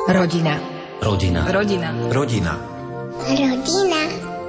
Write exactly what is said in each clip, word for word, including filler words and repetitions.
Rodina. Rodina. Rodina. Rodina. Rodina.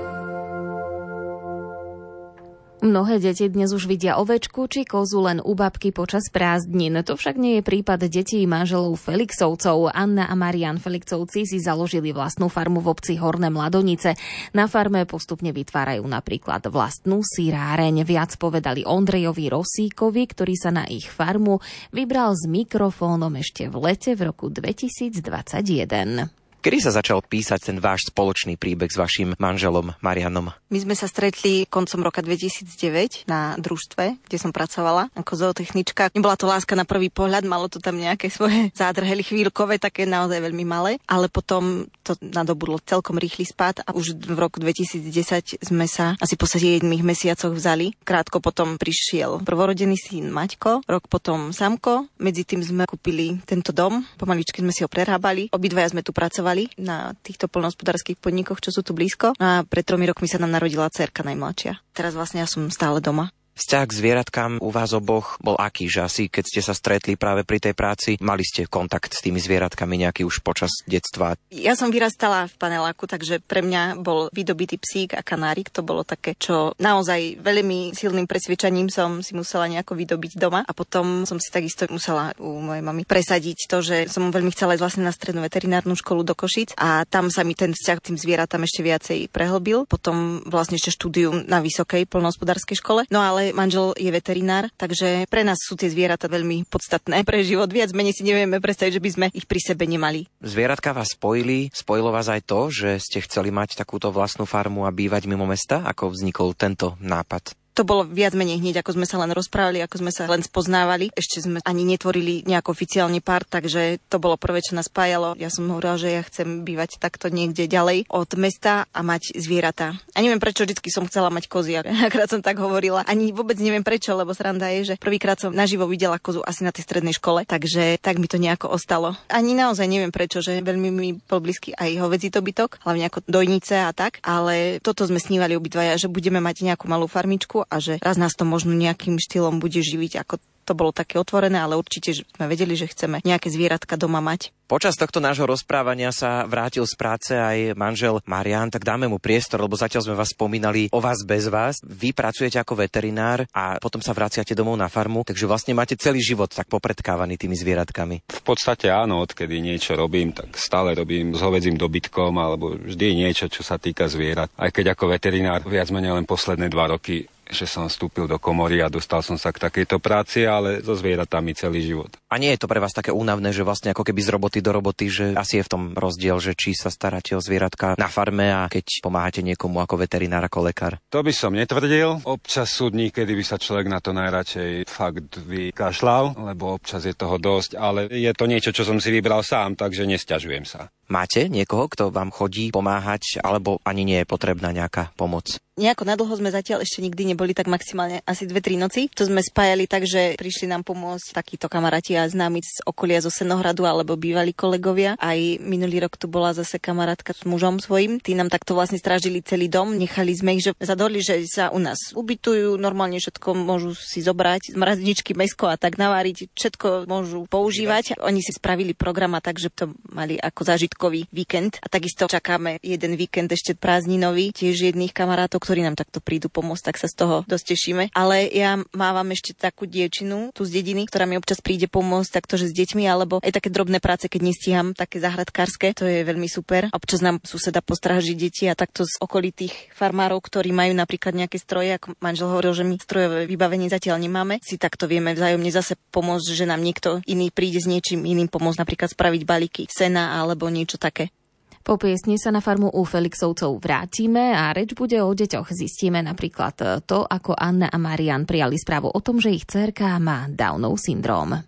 Mnohé deti dnes už vidia ovečku či kozu len u babky počas prázdnin. To však nie je prípad detí manželov Felixovcov. Anna a Marian Felixovci si založili vlastnú farmu v obci Horné Mladonice. Na farme postupne vytvárajú napríklad vlastnú syráreň. Viac povedali Ondrejovi Rosíkovi, ktorý sa na ich farmu vybral s mikrofónom ešte v lete v roku dvetisícdvadsaťjeden. Kedy sa začal písať ten váš spoločný príbeh s vašim manželom Marianom? My sme sa stretli koncom roka dvetisícdeväť na družstve, kde som pracovala ako zootechnička. Nebola to láska na prvý pohľad, malo to tam nejaké svoje zádrhely chvíľkové, také naozaj veľmi malé, ale potom to nadobudlo celkom rýchly spád a už v roku dvetisícdesať sme sa asi po siedmich mesiacoch vzali. Krátko potom prišiel prvorodený syn Maťko, rok potom Samko. Medzi tým sme kúpili tento dom, pomaličky sme si ho prerábali. Obidvaja sme tu pracovali na týchto poľnohospodárskych podnikoch, čo sú tu blízko. A pred tromi rokmi sa nám narodila dcérka najmladšia. Teraz vlastne ja som stále doma. Vzťah k zvieratkám u vás oboch bol aký? Že asi keď ste sa stretli práve pri tej práci, mali ste kontakt s tými zvieratkami nejaký už počas detstva? Ja som vyrastala v paneláku, takže pre mňa bol vydobitý psík a kanárik. To bolo také, čo naozaj veľmi silným presvedčením som si musela nejako vydobiť doma. A potom som si takisto musela u mojej mamy presadiť to, že som veľmi chcela ísť vlastne na strednú veterinárnu školu do Košíc a tam sa mi ten vzťah k tým zvieratám ešte viacej prehlbil. Potom vlastne ešte štúdium na vysokej poľnohospodárskej škole. No ale manžel je veterinár, takže pre nás sú tie zvieratá veľmi podstatné pre život. Viac menej si nevieme predstaviť, že by sme ich pri sebe nemali. Zvieratka vás spojili, spojilo vás aj to, že ste chceli mať takúto vlastnú farmu a bývať mimo mesta? Ako vznikol tento nápad? To bolo viac menej hneď, ako sme sa len rozprávali, ako sme sa len spoznávali. Ešte sme ani netvorili nejak oficiálny pár, takže to bolo prvé, čo nás spájalo. Ja som hovorila, že ja chcem bývať takto niekde ďalej od mesta a mať zvieratá. A neviem prečo, vždycky som chcela mať kozy. Akrát som tak hovorila. Ani vôbec neviem prečo, lebo sranda je, že prvýkrát som naživo videla kozu asi na tej strednej škole, takže tak mi to nejako ostalo. Ani naozaj neviem prečo, že veľmi mi bol blízky aj hovädzí dobytok, hlavne ako dojnice a tak, ale toto sme snívali obidvaja, že budeme mať nejakú malú farmičku a že raz nás to možno nejakým štýlom bude živiť, ako to bolo také otvorené, ale určite že sme vedeli, že chceme nejaké zvieratka doma mať. Počas tohto nášho rozprávania sa vrátil z práce aj manžel Marian, tak dáme mu priestor, lebo zatiaľ sme vás spomínali o vás bez vás. Vy pracujete ako veterinár a potom sa vraciate domov na farmu, takže vlastne máte celý život tak popredkávaný tými zvieratkami. V podstate áno, odkedy niečo robím, tak stále robím s hovädzím dobytkom alebo vždy niečo, čo sa týka zvierat. Aj keď ako veterinár viac menej len posledné dva roky že som vstúpil do komory a dostal som sa k takejto práci, ale so zvieratami celý život. A nie je to pre vás také únavné, že vlastne ako keby z roboty do roboty, že asi je v tom rozdiel, že či sa staráte o zvieratka na farme a keď pomáhate niekomu ako veterinár, ako lekár? To by som netvrdil. Občas sú dní, kedy by sa človek na to najradšej fakt vykašľal, lebo občas je toho dosť, ale je to niečo, čo som si vybral sám, takže nesťažujem sa. Máte niekoho, kto vám chodí pomáhať, alebo ani nie je potrebná nejaká pomoc? Nejako nadlho sme zatiaľ ešte nikdy neboli, tak maximálne asi dve tri noci. To sme spájali tak, že prišli nám pomôcť takíto kamaráti a známi z okolia zo Senohradu alebo bývalí kolegovia. Aj minulý rok tu bola zase kamarátka s mužom svojím. Tí nám takto vlastne strážili celý dom. Nechali sme ich, že zadohli, že sa u nás ubytujú, normálne všetko môžu si zobrať, z mrazničky, mäsko a tak naváriť, všetko môžu používať. Oni si spravili program a tak, že to mali ako zážitkový víkend. A takisto čakáme jeden víkend ešte prázdninový, tiež jedných kamarátov, ktorí nám takto prídu pomôcť, tak sa z toho dosť tešíme. Ale ja mávam ešte takú dievčinu tu z dediny, ktorá mi občas príde pomôcť takto, že s deťmi, alebo aj také drobné práce, keď nestíham, také záhradkárske, to je veľmi super. Občas nám suseda postráži deti a takto z okolitých farmárov, ktorí majú napríklad nejaké stroje, ako manžel hovoril, že my strojové vybavenie zatiaľ nemáme, si takto vieme vzájomne zase pomôcť, že nám niekto iný príde s niečím iným pomôcť, napríklad spraviť balíky sena alebo niečo také. Po piesni sa na farmu u Felixovcov vrátime a reč bude o deťoch. Zistíme napríklad to, ako Anna a Marian prijali správu o tom, že ich dcérka má Downov syndróm.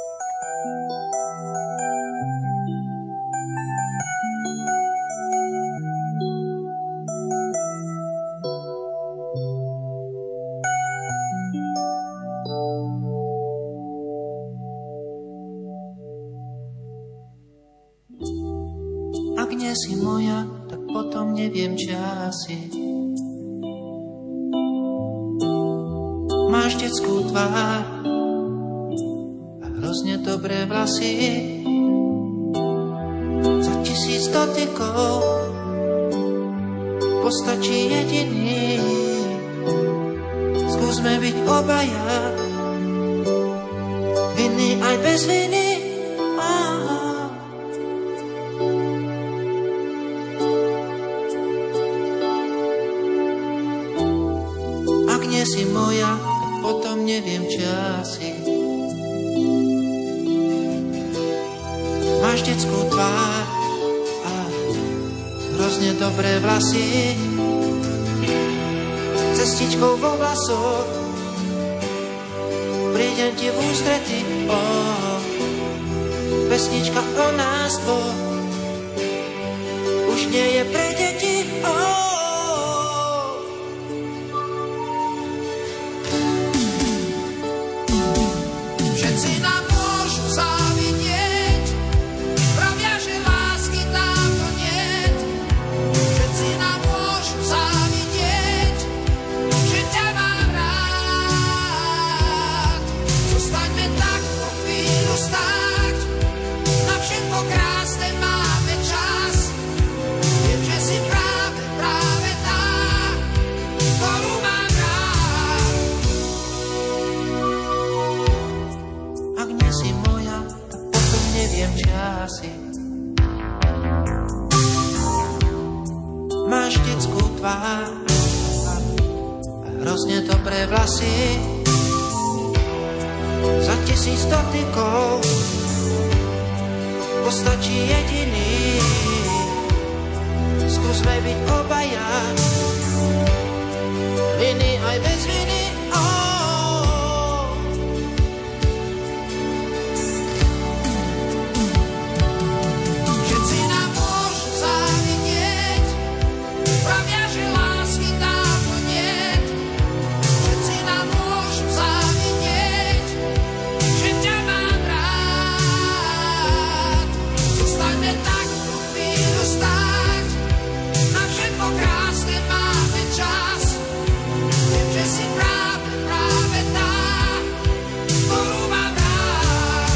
Ak nie si moja, tak potom neviem, či asi. Máš detskú tvár a hrozne dobré vlasy. tisíc dotykov, postačí jediný. Skúsme byť obaja, vinný aj bez viny. Ak nie si moja, potom neviem, či asi. Máš detskú tvár a hrozne dobré vlasy, cestičkou vo vlasoch prídem ti v ústrety. Oh, pesnička o nás dvoch už nie je pre deti. Oh, všetci nám môžu závidieť, pravia, že lásky dávno niet. Všetci nám môžu závidieť, že ťa mám rád. Zostaňme tak po chvíľu stáť, na všetko krásne máme čas. Viem, že si práve, práve tá, ktorú mám rád. Ak nie si moja, tak potom neviem, či asi. Máš detskú tvár a hrozne dobré vlasy, za tisíc dotykov postačí jediný. Skúsme byť obaja, viny aj bez viny. Oh, všetci nám môžu závidieť, pravia, že lásky dávno niet. Všetci nám môžu závidieť, že ťa mám rád. Zostaňme tak tú chvíľu stáť, na všetko krásne máme čas. Viem, že si práve, práve tá, ktorú mám rád.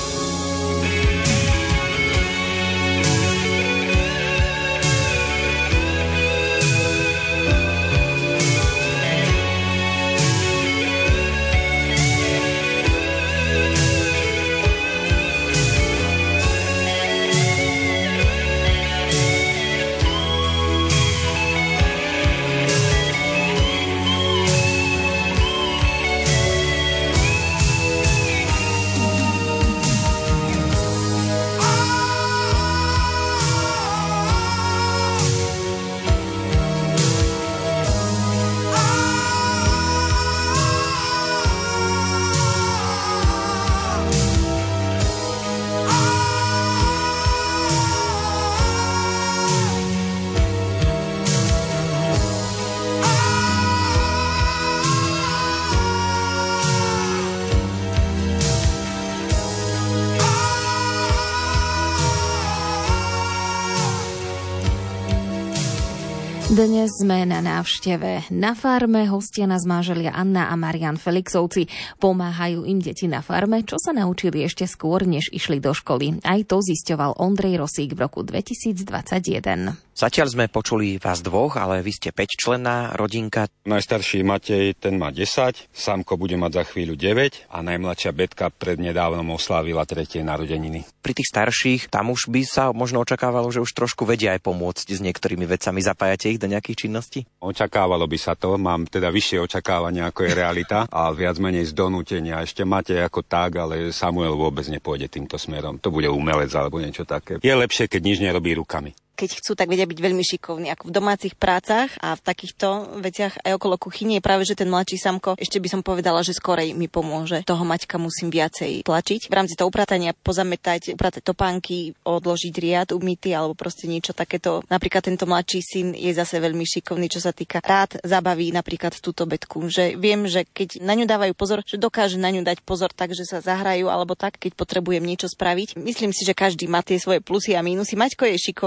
Dnes sme na návšteve na farme. Hostia nás manželia Anna a Marián Felixovci. Pomáhajú im deti na farme, čo sa naučili ešte skôr, než išli do školy. Aj to zisťoval Ondrej Rosík v roku dvetisícdvadsaťjeden. Zatiaľ sme počuli vás dvoch, ale vy ste päťčlenná rodinka. Najstarší Matej, ten má desať, Samko bude mať za chvíľu deväť a najmladšia Betka prednedávnom oslávila tretie narodeniny. Pri tých starších, tam už by sa možno očakávalo, že už trošku vedia aj pomôcť s niektorými vecami. Zapájate ich do nejakých činností? Očakávalo by sa to, mám teda vyššie očakávania, ako je realita a viac menej z donútenia. Ešte Matej ako tak, ale Samuel vôbec nepôjde týmto smerom. To bude umelec alebo niečo také. Je lepšie, keď nič nerobí rukami. Keď chcú, tak vedia byť veľmi šikovní, ako v domácich prácach a v takýchto veciach aj okolo kuchyne je práve, že ten mladší Samko, ešte by som povedala, že skorej mi pomôže. Toho Maťka musím viacej tlačiť. V rámci toho upratania pozametať, upratať topánky, odložiť riad umytý alebo proste niečo takéto. Napríklad tento mladší syn je zase veľmi šikovný, čo sa týka rád zabaví napríklad túto Betku, že viem, že keď na ňu dávajú pozor, že dokáže na ňu dať pozor tak, že sa zahrajú alebo tak, keď potrebujem niečo spraviť. Myslím si, že každý má tie svoje plusy a mínusy. Maťko je šikovný, tak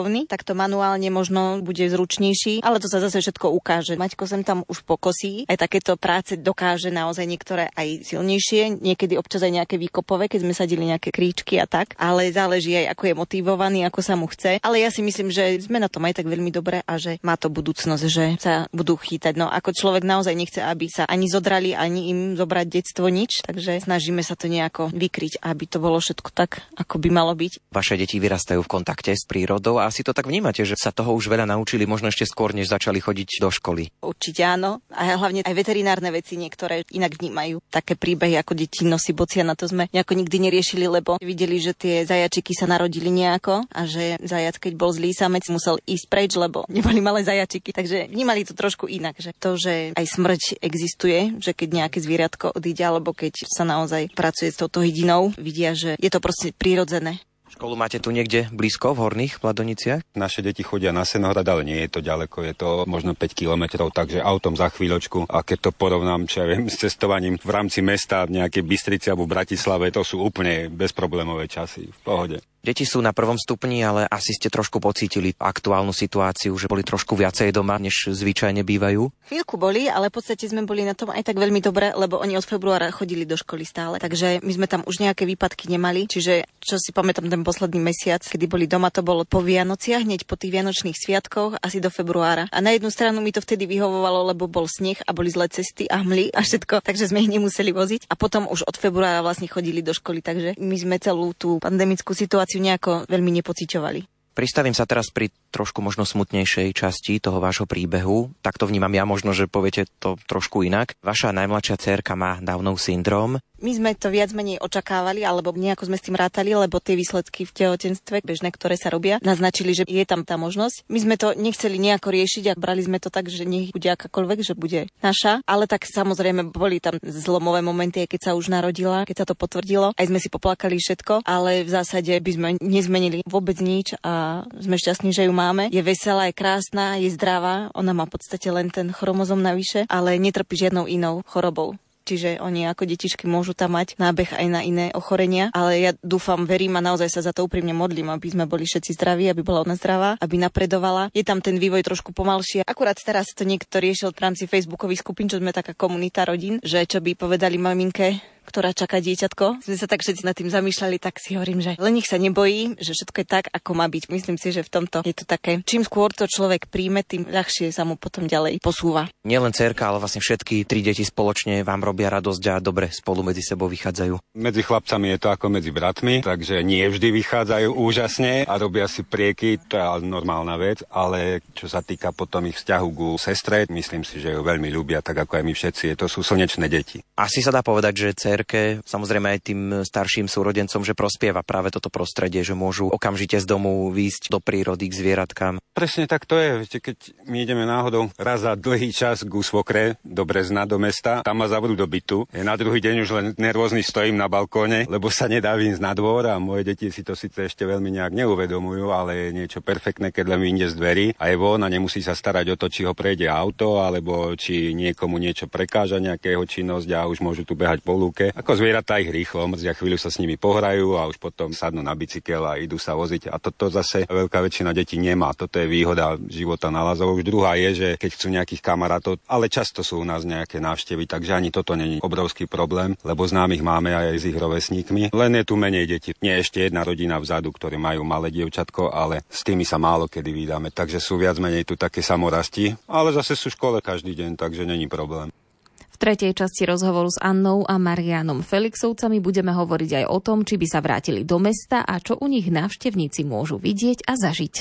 takto manuálne možno bude zručnejší, ale to sa zase všetko ukáže. Maťko sem tam už pokosí, aj takéto práce dokáže naozaj niektoré aj silnejšie, niekedy občas aj nejaké výkopové, keď sme sadili nejaké kríčky a tak, ale záleží aj ako je motivovaný, ako sa mu chce. Ale ja si myslím, že sme na tom aj tak veľmi dobre a že má to budúcnosť, že sa budú chýtať. No ako človek naozaj nechce, aby sa ani zodrali, ani im zobrať detstvo nič, takže snažíme sa to nejako vykryť, aby to bolo všetko tak, ako by malo byť. Vaše deti vyrastajú v kontakte s prírodou a asi to tak vnímate, že sa toho už veľa naučili, možno ešte skôr, než začali chodiť do školy. Určite áno. A hlavne aj veterinárne veci niektoré inak vnímajú. Také príbehy ako deti nosí bocia, na to sme nejako nikdy neriešili, lebo videli, že tie zajačiky sa narodili nejako a že zajac, keď bol zlý samec, musel ísť preč, lebo neboli malé zajačiky. Takže vnímali to trošku inak, že to, že aj smrť existuje, že keď nejaké zvieratko odíde, alebo keď sa naozaj pracuje s touto hydinou, vidia, že je to proste prirodzené. Školu máte tu niekde blízko, v Horných Mladoniciach? Naše deti chodia na Senohrad, ale nie je to ďaleko, je to možno päť kilometrov, takže autom za chvíľočku. A keď to porovnám, čo ja viem, s cestovaním v rámci mesta v nejakej Bystrici alebo v Bratislave, to sú úplne bezproblémové časy, v pohode. Deti sú na prvom stupni, ale asi ste trošku pocítili aktuálnu situáciu, že boli trošku viacej doma, než zvyčajne bývajú? Chvíľku boli, ale v podstate sme boli na tom aj tak veľmi dobre, lebo oni od februára chodili do školy stále. Takže my sme tam už nejaké výpadky nemali, čiže čo si pamätám ten posledný mesiac, kedy boli doma, to bolo po Vianociach, hneď po tých vianočných sviatkoch, asi do februára. A na jednu stranu mi to vtedy vyhovovalo, lebo bol sneh a boli zlé cesty a hmly a všetko, takže sme ich nemuseli voziť. A potom už od februára vlastne chodili do školy, takže my sme celú tú pandemickú situáciu nejako veľmi nepociťovali. Pristavím sa teraz pri trošku možno smutnejšej časti toho vášho príbehu. Tak to vnímam ja, možno, že poviete to trošku inak. Vaša najmladšia dcérka má Downov syndróm. My sme to viac menej očakávali, alebo nejako sme s tým rátali, lebo tie výsledky v tehotenstve, bežné, ktoré sa robia, naznačili, že je tam tá možnosť. My sme to nechceli nejako riešiť a brali sme to tak, že nech bude akákoľvek, že bude naša, ale tak samozrejme boli tam zlomové momenty, keď sa už narodila, keď sa to potvrdilo. Aj sme si poplakali všetko, ale v zásade by sme nezmenili vôbec nič a sme šťastní, že ju máme. Je veselá, je krásna, je zdravá. Ona má v podstate len ten chromozom navyše, ale netrpí žiadnou inou chorobou. Čiže oni ako detičky môžu tam mať nábeh aj na iné ochorenia, ale ja dúfam, verím a naozaj sa za to úprimne modlím, aby sme boli všetci zdraví, aby bola ona zdravá, aby napredovala. Je tam ten vývoj trošku pomalšie. Akurát teraz to niekto riešil v rámci facebookových skupín, čo sme taká komunita rodín, že čo by povedali maminke, ktorá čaká dieťatko. Sme sa tak všetci nad tým zamýšľali, tak si hovorím, že len nech sa nebojí, že všetko je tak, ako má byť. Myslím si, že v tomto je to také, čím skôr to človek príjme, tým ľahšie sa mu potom ďalej posúva. Nielen dcérka, ale vlastne všetky tri deti spoločne vám robia radosť a dobre spolu medzi sebou vychádzajú. Medzi chlapcami je to ako medzi bratmi, takže nie vždy vychádzajú úžasne a robia si prieky, to je normálna vec, ale čo sa týka potom ich vzťahu ku sestre, myslím si, že ju veľmi ľúbia, tak ako aj my všetci. To sú slnečné deti. Asi sa dá povedať, že dcérke, samozrejme aj tým starším súrodencom, že prospieva práve toto prostredie, že môžu okamžite z domu výjsť do prírody k zvieratkám. Presne tak to je. Viete, keď my ideme náhodou raz za dlhý čas ku svokre do Brezna, do mesta, tam ma zavrú do bytu. Na druhý deň už len nervózny stojím na balkóne, lebo sa nedá výjsť na dvor a moje deti si to síce ešte veľmi nejak neuvedomujú, ale je niečo perfektné, keď len vyjde z dverí a je von a nemusí sa starať o to, či ho prejde auto, alebo či niekomu niečo prekáža nejakého činnosť a už môžu tu behať po lúke. Ako zvieratá ich rýchlo mrzia, chvíľu sa s nimi pohrajú a už potom sadnú na bicykel a idú sa voziť. A toto zase veľká väčšina detí nemá. Toto je výhoda života na Lazovo. Už druhá je, že keď chcú nejakých kamarátov, ale často sú u nás nejaké návštevy, takže ani toto nie je obrovský problém, lebo známych máme aj s ich rovesníkmi. Len je tu menej detí. Nie ešte jedna rodina vzadu, ktorí majú malé dievčatko, ale s tými sa málo kedy vydáme. Takže sú viac menej tu také samorasti, ale zase sú v škole každý deň, takže není problém. V tretej časti rozhovoru s Annou a Marianom Felixovcami budeme hovoriť aj o tom, či by sa vrátili do mesta a čo u nich návštevníci môžu vidieť a zažiť.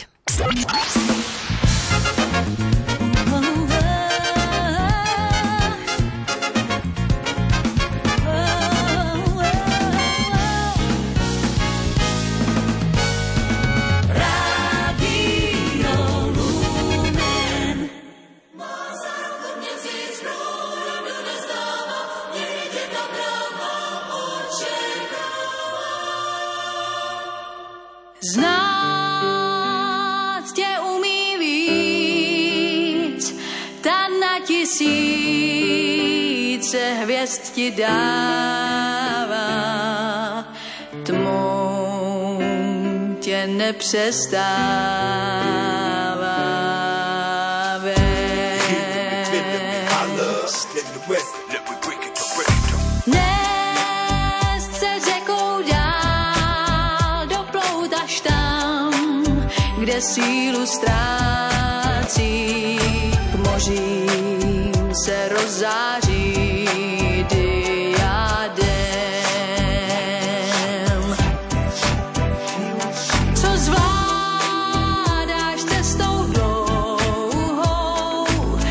Znát tě umí víc, ta na tisíce hvězd ti dává, tmou tě nepřestává vést. Nést se řekou dál, doplout až tam, kde sílu ztrácí, k mořím se rozzáří diadem. Co zvládáš cestou dlouhou,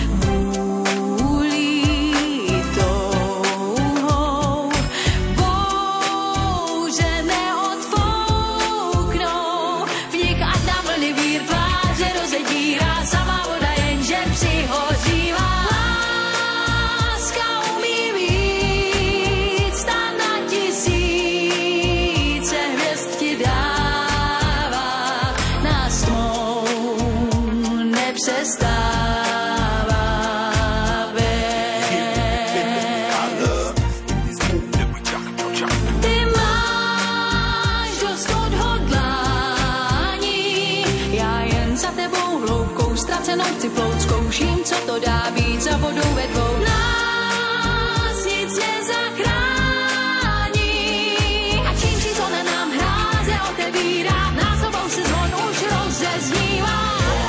vůlí touhou, bouře neodfouknou, v nich ať na vlny vír tváře rozedírá, sama voda jenže přihořívá. Láska umí víc, ta na tisíce hvězd ti dává, nás tmou nepřestává vést. Ty máš dost odhodlání, já jen za tebou hloubkou ztracenou chci plout, zkouším, co to dá být za vodou ve dvou. Nás nic nezachrání a čím číslo nám hráze otevírá, násobou se zvon už rozeznívá.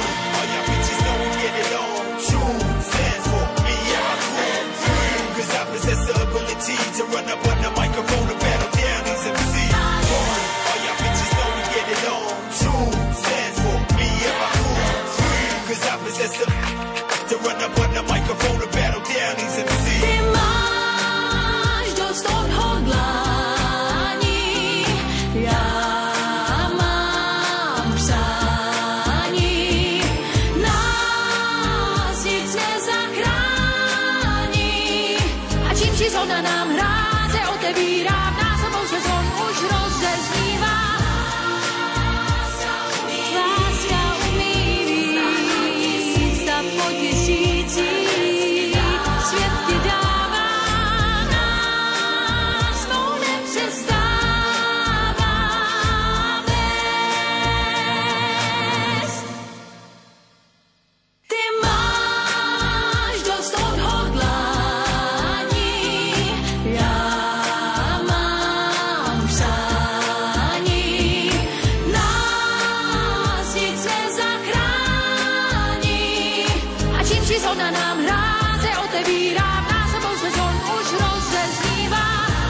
Ty máš dost odhodlání, já mám přání, nás nic nezachrání a čím číslo na nám hráze otevírá, násobou se zvon už rozeznívá. Láska umí víc, ta po tisících svět ti dává, nás mou nepřestává vést. Ty máš dost odhodlání, já mám přání, nás nic nezachrání a čím číslo na nám hráze otevírá, násobou se zvon už rozeznívá.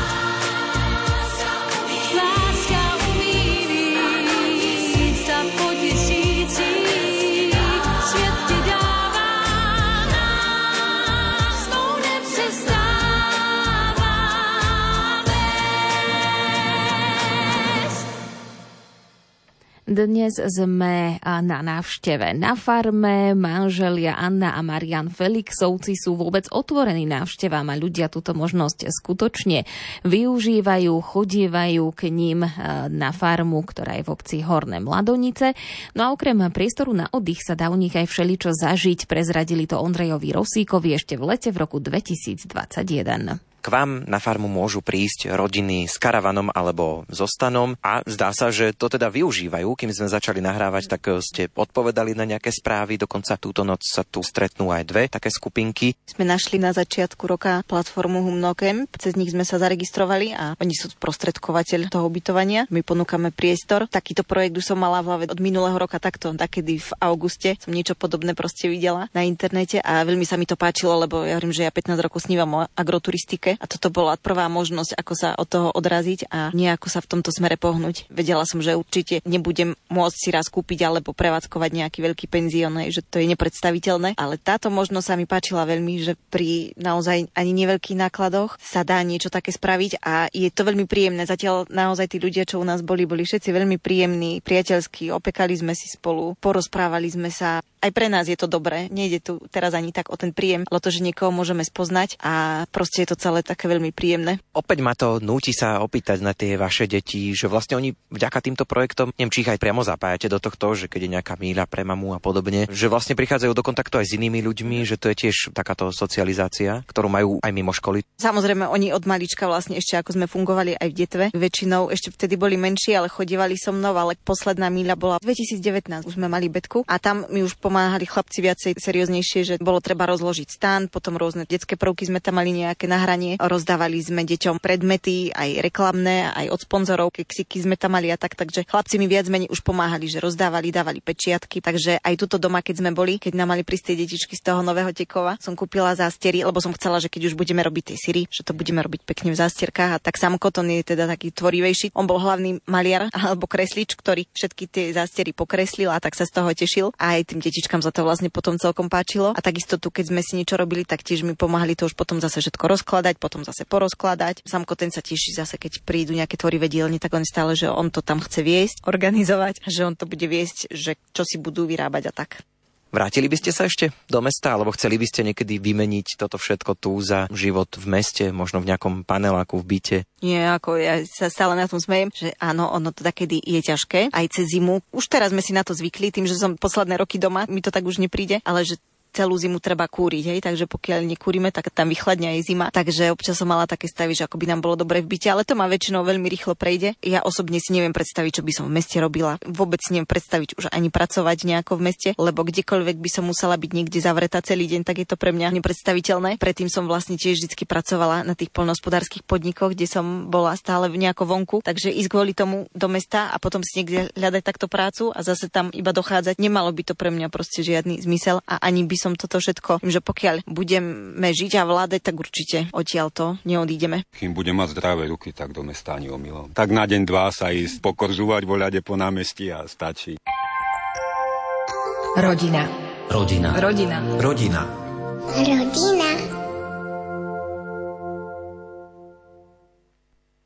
Láska umí víc, ta po tisících svět ti dává, nás mou nepřestává vést. Dnes sme na návšteve na farme. Manželia Anna a Marian Felixovci sú vôbec otvorení návštevám a ľudia túto možnosť skutočne využívajú, chodievajú k ním na farmu, ktorá je v obci Horné Mladonice. No a okrem priestoru na oddych sa dá u nich aj všeličo zažiť. Prezradili to Ondrejovi Rosíkovi ešte v lete v roku dvetisícdvadsaťjeden. K vám na farmu môžu prísť rodiny s karavanom alebo so stanom a zdá sa, že to teda využívajú. Kým sme začali nahrávať, tak ste odpovedali na nejaké správy, dokonca túto noc sa tu stretnú aj dve také skupinky. Sme našli na začiatku roka platformu Humnocamp, cez nich sme sa zaregistrovali a oni sú sprostredkovateľ toho ubytovania. My ponúkame priestor. Takýto projekt už som mala v hlave od minulého roka takto, takedy v auguste som niečo podobné proste videla na internete a veľmi sa mi to páčilo, lebo ja hovorím, že ja pätnásť rokov snívam o agroturistike a toto bola prvá možnosť, ako sa od toho odraziť a nejako sa v tomto smere pohnúť. Vedela som, že určite nebudem môcť si raz kúpiť alebo prevádzkovať nejaký veľký penzión, že to je nepredstaviteľné, ale táto možnosť sa mi páčila veľmi, že pri naozaj ani neveľkých nákladoch sa dá niečo také spraviť a je to veľmi príjemné. Zatiaľ naozaj tí ľudia, čo u nás boli, boli všetci veľmi príjemní, priateľskí, opekali sme si spolu, porozprávali sme sa. aj pre nás je to dobré. Nejde tu teraz ani tak o ten príjem, ale to, že niekoho môžeme spoznať a proste je to celé také veľmi príjemné. Opäť ma to núti sa opýtať na tie vaše deti, že vlastne oni vďaka týmto projektom, neviem, či ich aj priamo zapájate do tohto, že keď je nejaká míľa pre mamu a podobne, že vlastne prichádzajú do kontaktu aj s inými ľuďmi, že to je tiež takáto socializácia, ktorú majú aj mimo školy. Samozrejme, oni od malička vlastne ešte ako sme fungovali aj v detve. Väčšinou ešte vtedy boli menší, ale chodívali so mnou, ale posledná míľa bola v dvetisícdevätnásť. Už sme mali betku a tam mi už pomáhali chlapci viacej serióznejšie, že bolo treba rozložiť stán, potom rôzne detské prvky sme tam mali nejaké nahranie, rozdávali sme deťom predmety, aj reklamné, aj od sponzorov, keksiky sme tam mali a tak, takže chlapci mi viac menej už pomáhali, že rozdávali, dávali pečiatky, takže aj tuto doma, keď sme boli, keď nám mali prísť tie detičky z toho Nového Tekova, som kúpila zástiery, lebo som chcela, že keď už budeme robiť tie syry, že to budeme robiť pekne v zástierkách a tak sám Koton je teda taký tvorivejší. On bol hlavný maliar alebo kreslič, ktorý všetky tie zástiery pokreslil a tak sa z toho tešil. A aj tým detičkám za to vlastne potom celkom páčilo. A takisto tu, keď sme si niečo robili, tak tiež mi pomáhali to už potom zase všetko rozkladať, potom zase porozkladať. Samko ten sa teší zase, keď prídu nejaké tvorivé dielne, tak on stále, že on to tam chce viesť, organizovať, že on to bude viesť, že čo si budú vyrábať a tak. Vrátili by ste sa ešte do mesta, alebo chceli by ste niekedy vymeniť toto všetko tu za život v meste, možno v nejakom paneláku, v byte? Nie, ako ja sa stále na tom smejem, že áno, ono to takedy je ťažké, aj cez zimu. Už teraz sme si na to zvykli, tým, že som posledné roky doma, mi to tak už nepríde, ale že celú zimu treba kúriť, hej, takže pokiaľ nekúrime, tak tam vychladne aj zima. Takže občas som mala také stavy, že ako by nám bolo dobre v byte, ale to ma väčšinou veľmi rýchlo prejde. Ja osobne si neviem predstaviť, čo by som v meste robila. Vôbec si neviem predstaviť už ani pracovať nejako v meste, lebo kdekoľvek by som musela byť niekde zavretá celý deň, tak je to pre mňa nepredstaviteľné. Predtým som vlastne tiež vždy pracovala na tých poľnohospodárskych podnikoch, kde som bola stále nejako vonku, takže ísť kvôli tomu do mesta a potom si niekde hľadať takto prácu a zase tam iba dochádzať, nemalo by to pre mňa proste žiadny zmysel a ani by som toto všetko, že pokiaľ budeme žiť a vládať, tak určite odtiaľto neodídeme. Kým budem mať zdravé ruky, tak do mesta ani omylom. Tak na deň, dva sa ísť pokorzúvať voľade po námestí a stačí. Rodina. Rodina. Rodina. Rodina. Rodina.